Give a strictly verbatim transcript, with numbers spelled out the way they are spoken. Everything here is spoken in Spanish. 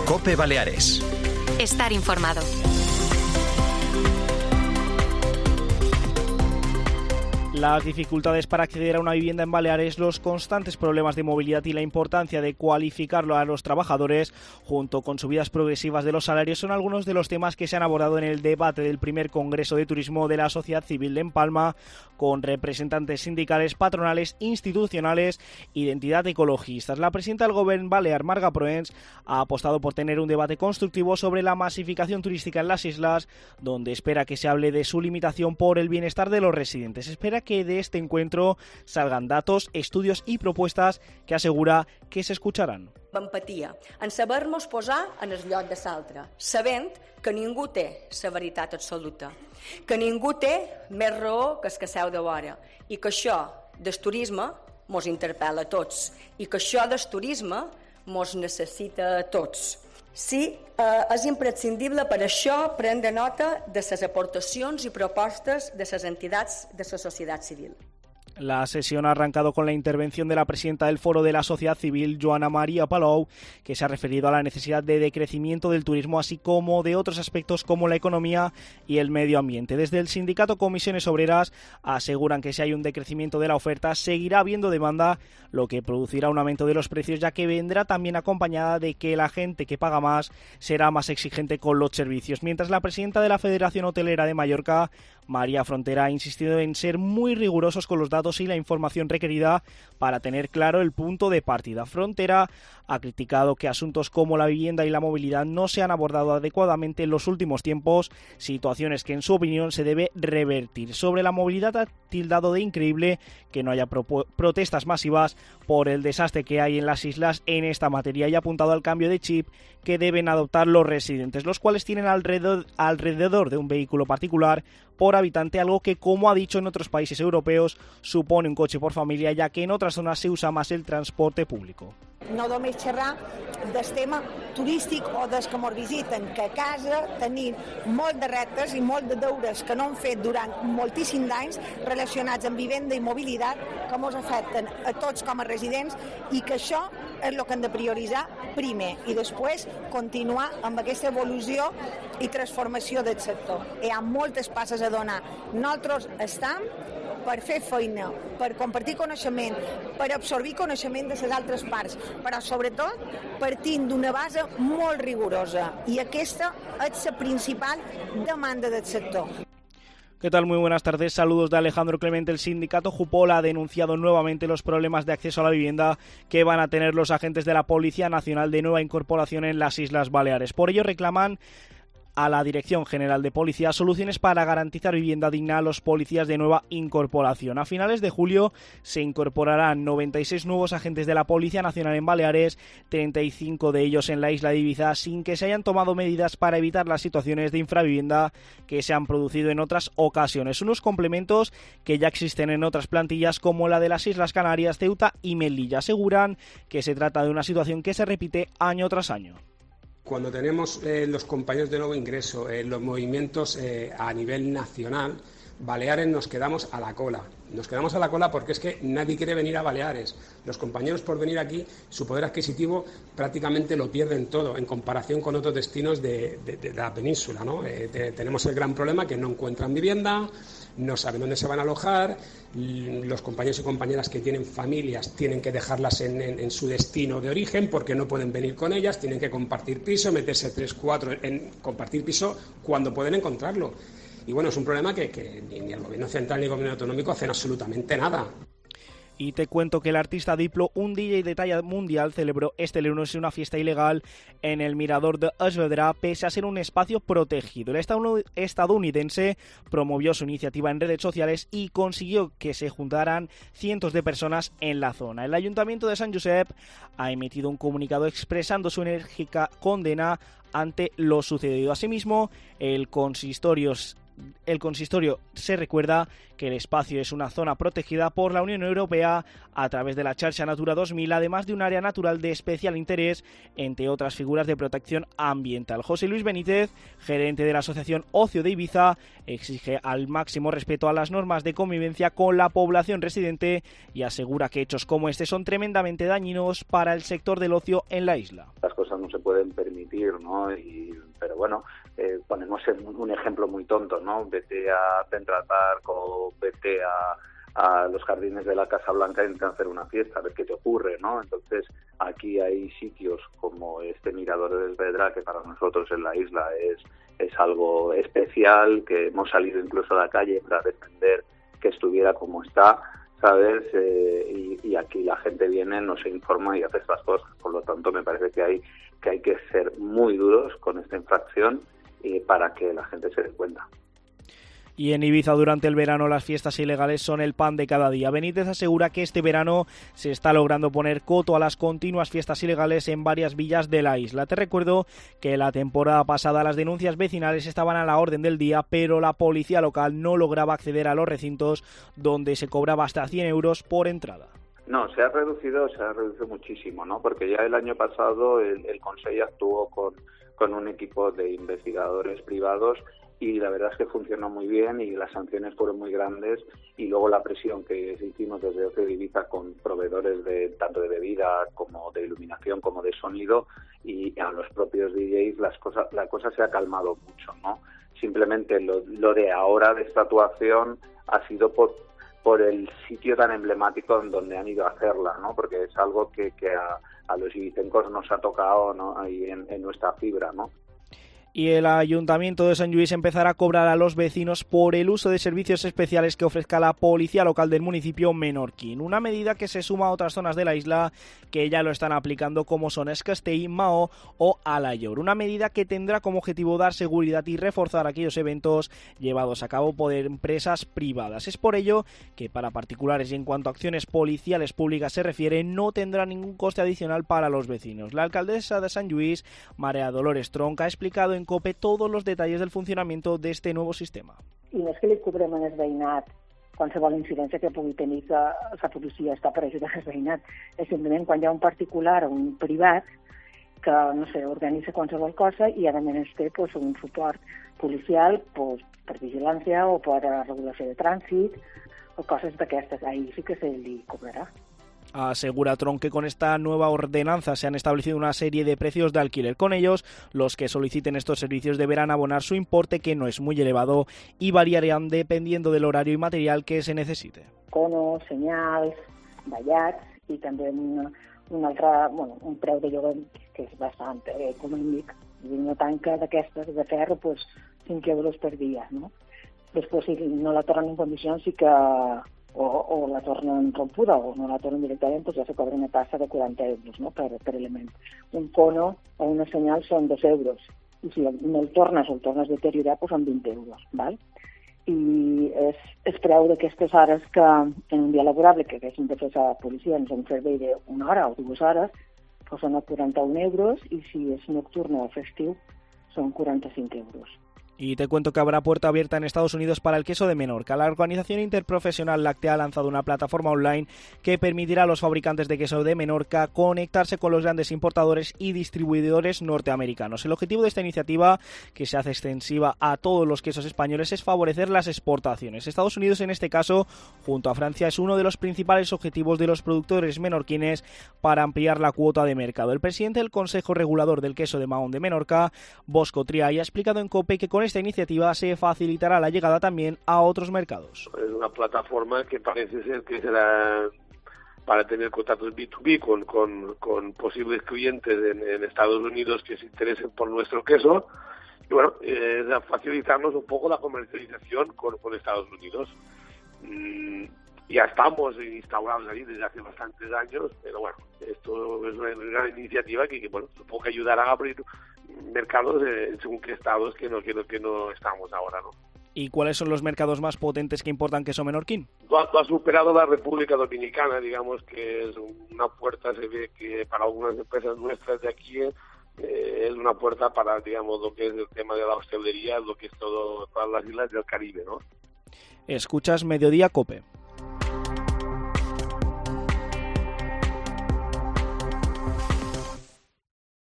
COPE Baleares. Estar informado. Las dificultades para acceder a una vivienda en Baleares, los constantes problemas de movilidad y la importancia de cualificarlo a los trabajadores, junto con subidas progresivas de los salarios, son algunos de los temas que se han abordado en el debate del primer Congreso de Turismo de la Sociedad Civil de En Palma, con representantes sindicales, patronales, institucionales y de entidades ecologistas. La presidenta del Gobierno balear, Marga Proens, ha apostado por tener un debate constructivo sobre la masificación turística en las islas, donde espera que se hable de su limitación por el bienestar de los residentes. Espera que de este encuentro salgan datos, estudios i propostes que assegura que s'escucharan. Empatia, en saber-nos posar en el lloc de l'altre, sabent que ningú té la veritat absoluta, que ningú té més raó que el que seu de vora i que això del turisme mos interpel·la a tots i que això del turisme mos necessita a tots. Sí, eh, és imprescindible per això prendre nota de les aportacions i propostes de les entitats de la societat civil. La sesión ha arrancado con la intervención de la presidenta del Foro de la Sociedad Civil, Joana María Palou, que se ha referido a la necesidad de decrecimiento del turismo, así como de otros aspectos como la economía y el medio ambiente. Desde el sindicato Comisiones Obreras aseguran que si hay un decrecimiento de la oferta, seguirá habiendo demanda, lo que producirá un aumento de los precios, ya que vendrá también acompañada de que la gente que paga más será más exigente con los servicios. Mientras la presidenta de la Federación Hotelera de Mallorca, María Frontera, ha insistido en ser muy rigurosos con los datos y la información requerida para tener claro el punto de partida. Frontera ha criticado que asuntos como la vivienda y la movilidad no se han abordado adecuadamente en los últimos tiempos, situaciones que en su opinión se debe revertir. Sobre la movilidad ha tildado de increíble que no haya protestas masivas por el desastre que hay en las islas en esta materia y ha apuntado al cambio de chip que deben adoptar los residentes, los cuales tienen alrededor, alrededor de un vehículo particular por habitante, algo que, como ha dicho en otros países europeos, supone un coche por familia, ya que en otras zonas se usa más el transporte público. No només xerrar del tema turístic o dels que ens visiten, que a casa tenim molt de reptes i molt de deures que no hem fet durant moltíssims anys relacionats amb vivenda i mobilitat que ens afecten a tots com a residents i que això és el que hem de prioritzar primer i després continuar amb aquesta evolució i transformació del sector. Hi ha moltes passes a donar. Nosaltres estem per fer feina, per compartir coneixement, per absorbir coneixement de les altres parts, però sobretot partint d'una base molt rigorosa i aquesta és la principal demanda del sector. ¿Qué tal? Muy buenas tardes. Saludos de Alejandro Clemente. El sindicato Jupol ha denunciado nuevamente los problemas de acceso a la vivienda que van a tener los agentes de la Policía Nacional de nueva incorporación en las Islas Baleares. Por ello reclaman a la Dirección General de Policía soluciones para garantizar vivienda digna a los policías de nueva incorporación. A finales de julio se incorporarán noventa y seis nuevos agentes de la Policía Nacional en Baleares, treinta y cinco de ellos en la isla de Ibiza, sin que se hayan tomado medidas para evitar las situaciones de infravivienda que se han producido en otras ocasiones. Unos complementos que ya existen en otras plantillas como la de las Islas Canarias, Ceuta y Melilla. Aseguran que se trata de una situación que se repite año tras año. Cuando tenemos eh, los compañeros de nuevo ingreso, eh, los movimientos eh, a nivel nacional, Baleares nos quedamos a la cola. Nos quedamos a la cola porque es que nadie quiere venir a Baleares. Los compañeros por venir aquí, su poder adquisitivo prácticamente lo pierden todo en comparación con otros destinos de, de, de la península, ¿no? Eh, te, tenemos el gran problema que no encuentran vivienda, no saben dónde se van a alojar, los compañeros y compañeras que tienen familias tienen que dejarlas en, en, en su destino de origen porque no pueden venir con ellas, tienen que compartir piso, meterse tres, cuatro en compartir piso cuando pueden encontrarlo. Y bueno, es un problema que, que ni, ni el Gobierno central ni el Gobierno autonómico hacen absolutamente nada. Y te cuento que el artista Diplo, un D J de talla mundial, celebró este lunes una fiesta ilegal en el mirador de Esvedra, pese a ser un espacio protegido. El estadounidense promovió su iniciativa en redes sociales y consiguió que se juntaran cientos de personas en la zona. El Ayuntamiento de Sant Josep ha emitido un comunicado expresando su enérgica condena ante lo sucedido. Asimismo, el consistorio El consistorio se recuerda que el espacio es una zona protegida por la Unión Europea a través de la Xarxa Natura dos mil, además de un área natural de especial interés, entre otras figuras de protección ambiental. José Luis Benítez, gerente de la Asociación Ocio de Ibiza, exige al máximo respeto a las normas de convivencia con la población residente y asegura que hechos como este son tremendamente dañinos para el sector del ocio en la isla. Las cosas no se pueden permitir decir, ¿no? Y, pero bueno, eh, ponemos un ejemplo muy tonto, ¿no? Vete a Central Park o vete a, a los jardines de la Casa Blanca e intenta hacer una fiesta, a ver qué te ocurre, ¿no? Entonces, aquí hay sitios como este Mirador de Esvedra, que para nosotros en la isla es, es algo especial, que hemos salido incluso a la calle para defender que estuviera como está, ¿sabes? Eh, y, y aquí la gente viene, nos informa y hace estas cosas. Por lo tanto, me parece que hay que hay que ser muy duros con esta infracción eh, para que la gente se dé cuenta. Y en Ibiza durante el verano las fiestas ilegales son el pan de cada día. Benítez asegura que este verano se está logrando poner coto a las continuas fiestas ilegales en varias villas de la isla. Te recuerdo que la temporada pasada las denuncias vecinales estaban a la orden del día, pero la policía local no lograba acceder a los recintos donde se cobraba hasta cien euros por entrada. No, se ha reducido, se ha reducido muchísimo, ¿no? Porque ya el año pasado el, el Consejo actuó con, con un equipo de investigadores privados y la verdad es que funcionó muy bien y las sanciones fueron muy grandes, y luego la presión que hicimos desde Ocio de Ibiza con proveedores de tanto de bebida como de iluminación como de sonido y a los propios D Js las cosas, la cosa se ha calmado mucho, ¿no? Simplemente lo, lo de ahora de esta actuación ha sido por por el sitio tan emblemático en donde han ido a hacerla, ¿no? Porque es algo que, que a, a los ibicencos nos ha tocado, ¿no? Ahí en, en nuestra fibra, ¿no? Y el Ayuntamiento de Sant Lluís empezará a cobrar a los vecinos por el uso de servicios especiales que ofrezca la policía local del municipio menorquín. Una medida que se suma a otras zonas de la isla que ya lo están aplicando, como son Es Castell, Maó o Alaior. Una medida que tendrá como objetivo dar seguridad y reforzar aquellos eventos llevados a cabo por empresas privadas. Es por ello que para particulares y en cuanto a acciones policiales públicas se refiere, no tendrá ningún coste adicional para los vecinos. La alcaldesa de Sant Lluís, María Dolores Tronca, ha explicado en COPE todos los detalles del funcionamiento de este nuevo sistema. I no és que li cobrem en el veïnat qualsevol incidència que pugui tenir que la policia està per ajudar el veïnat. És simplement quan hi ha un particular o un privat que, no sé, organitza qualsevol cosa i a més té pues, un suport policial pues, per vigilància o per regulació de trànsit o coses d'aquestes. Ahí sí que se li cobrarà. Asegura Tron que con esta nueva ordenanza se han establecido una serie de precios de alquiler. Con ellos, los que soliciten estos servicios deberán abonar su importe, que no es muy elevado, y variarán dependiendo del horario y material que se necesite. Conos, senyals, ballats i també un, un altre, bueno, un preu de lloguer que és bastant eh, econòmic. Una tanca d'aquestes de ferro, pues, cinc euros per dia, no? Després, si no la tornen en condicions, sí que O, o la tornen rompuda o no la tornen directament, pues ja se cobra una tassa de quaranta euros, no? per, per element. Un cono o una senyal són dos euros. I si no el tornes o el tornes a deteriorar, pues són vint euros. Val? I es, es preu d'aquestes hores que en un dia laborable que haguessin de fer la policia en un servei d'una hora o dues hores, pues són a quaranta-un euros, i si és nocturno o festiu són quaranta-cinc euros. Y te cuento que habrá puerta abierta en Estados Unidos para el queso de Menorca. La Organización Interprofesional Láctea ha lanzado una plataforma online que permitirá a los fabricantes de queso de Menorca conectarse con los grandes importadores y distribuidores norteamericanos. El objetivo de esta iniciativa, que se hace extensiva a todos los quesos españoles, es favorecer las exportaciones. Estados Unidos, en este caso, junto a Francia, es uno de los principales objetivos de los productores menorquines para ampliar la cuota de mercado. El presidente del Consejo Regulador del Queso de Mahón de Menorca, Bosco Triay, ha explicado en COPE que con esta iniciativa se facilitará la llegada también a otros mercados. Es una plataforma que parece ser que será para tener contactos B dos B con, con, con posibles clientes en, en Estados Unidos que se interesen por nuestro queso. Y bueno, es eh, facilitarnos un poco la comercialización con, con Estados Unidos. Mm, ya estamos instaurados ahí desde hace bastantes años, pero bueno, esto es una gran iniciativa que, que bueno, supongo que ayudará a abrir mercados en según qué estados que no, que no, que no estamos ahora, ¿no? ¿Y cuáles son los mercados más potentes que importan queso menorquín? Lo ha, lo ha superado la República Dominicana, digamos que es una puerta, se ve que para algunas empresas nuestras de aquí eh, es una puerta para, digamos, lo que es el tema de la hostelería, lo que es todo, todas las islas del Caribe, ¿no? Escuchas Mediodía COPE.